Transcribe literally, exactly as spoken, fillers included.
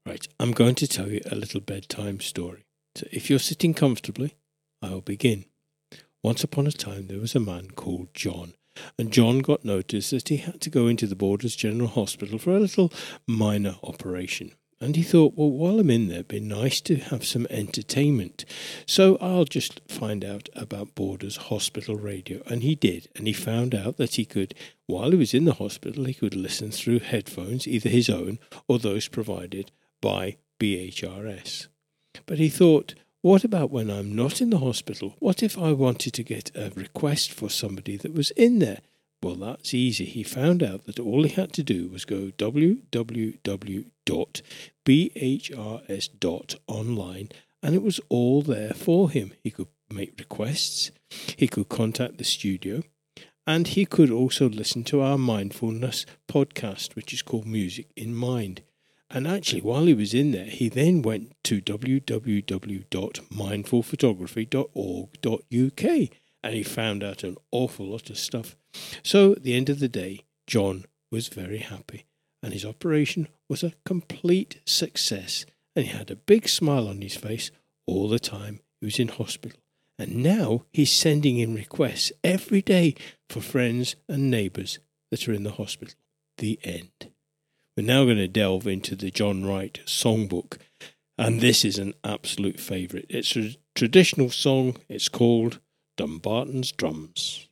Right, I'm going to tell you a little bedtime story. So if you're sitting comfortably, I'll begin. Once upon a time, there was a man called John, and John got notice that he had to go into the Borders General Hospital for a little minor operation. And he thought, well, while I'm in there, it'd be nice to have some entertainment. So I'll just find out about Borders Hospital Radio. And he did. And he found out that he could, while he was in the hospital, he could listen through headphones, either his own or those provided by B H R S. But he thought, what about when I'm not in the hospital? What if I wanted to get a request for somebody that was in there? Well, that's easy. He found out that all he had to do was go w w w dot b h r s dot online, and it was all there for him. He could make requests, he could contact the studio, and he could also listen to our mindfulness podcast, which is called Music in Mind. And actually, while he was in there, he then went to w w w dot mindful photography dot org dot u k, and he found out an awful lot of stuff. So at the end of the day, John was very happy, and his operation was a complete success, and he had a big smile on his face all the time he was in hospital. And now he's sending in requests every day for friends and neighbours that are in the hospital. The end. We're now going to delve into the John Wright songbook, and this is an absolute favourite. It's a traditional song. It's called Dumbarton's Drums.